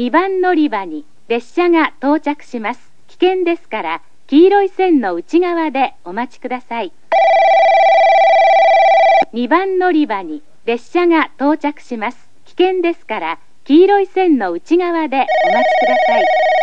2番乗り場に列車が到着します。危険ですから、黄色い線の内側でお待ちください。2番乗り場に列車が到着します。危険ですから、黄色い線の内側でお待ちください。